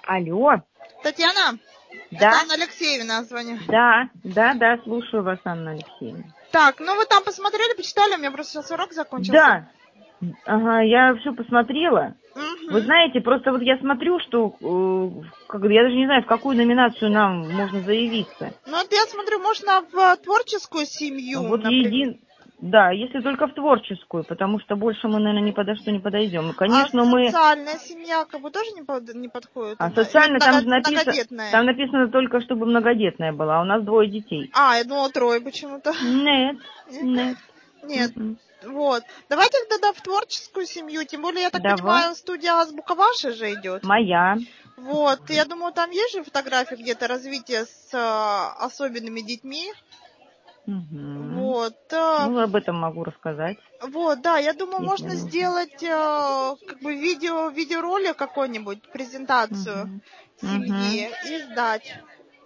Алло. Татьяна? Да? Это Анна Алексеевна звонит. Да, слушаю вас, Анна Алексеевна. Так, ну вы там посмотрели, почитали? У меня просто сейчас урок закончился. Да. Ага, я все посмотрела. Угу. Вы знаете, просто вот я смотрю, что я даже не знаю, в какую номинацию нам можно заявиться. Ну вот я смотрю, можно в творческую семью, Вот например. Да, если только в творческую, потому что больше мы, наверное, ни подо что не подойдем. И, конечно, А мы... социальная семья как бы тоже не подходит? А Она? Или социально там же многодетная? там написано только, чтобы многодетная была, а у нас 2 детей. А, я думала 3 почему-то. Нет. Нет. Вот. Давайте тогда в творческую семью. Тем более, я так понимаю, студия «Азбука» ваша же идет. Моя. Вот. Я думаю, там есть же фотографии где-то развития с особенными детьми. Вот. Ну, об этом могу рассказать. Вот, да, я думаю, Если можно сделать как бы видеоролик какой-нибудь, презентацию семьи и сдать.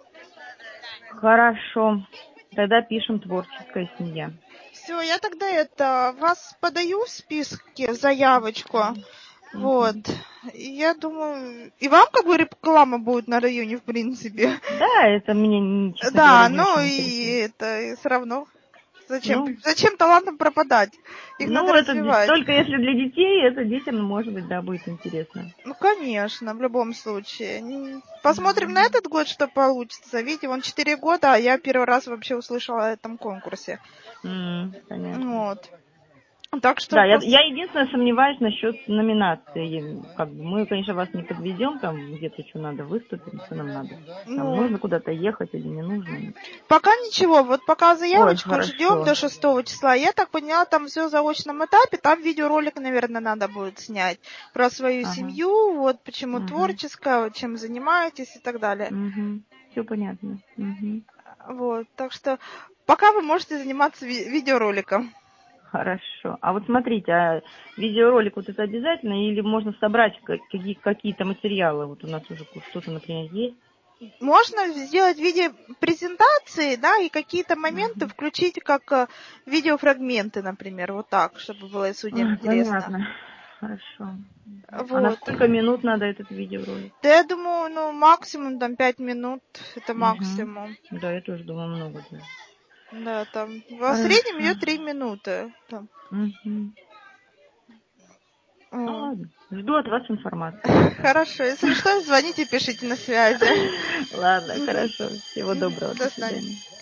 Хорошо. Тогда пишем «Творческая семья». Все, я тогда вас подаю в списке, в заявочку. Вот. И я думаю, и вам как бы реклама будет на районе, в принципе. Да, это мне, честно Да, говоря, не ну очень и интересно. это и все равно. Зачем талантам пропадать? Их надо это развивать. только если для детей, это детям, может быть, да, будет интересно. Ну, конечно, в любом случае. Посмотрим на этот год, что получится. Видите, вон 4 года, а я первый раз вообще услышала о этом конкурсе. Понятно. Вот. Так что... Да, я единственное сомневаюсь насчет номинации. Как бы мы, конечно, вас не подведем, там где-то что надо выступить, что нам надо. Там нужно куда-то ехать или не нужно. Пока ничего, вот пока заявочку ждем до 6 числа. Я так поняла, там все в заочном этапе, там видеоролик, наверное, надо будет снять про свою семью, вот почему творческая, вот, чем занимаетесь и так далее. Все понятно. Вот, так что пока вы можете заниматься видеороликом. Хорошо. А вот смотрите, а видеоролик вот это обязательно или можно собрать какие-то материалы? Вот у нас уже что-то, например, есть. Можно сделать видеопрезентации, да, и какие-то моменты включить как видеофрагменты, например, вот так, чтобы было судьям интересно. Понятно. Хорошо. Вот. А на сколько минут надо этот видеоролик? Да я думаю, максимум там 5 минут, это максимум. Да, я тоже думаю, много. Да, там в среднем идет 3 минуты. Там. Ладно, жду от вас информации. Хорошо, если что, звоните, пишите на связи. Ладно, хорошо. Всего доброго. До свидания.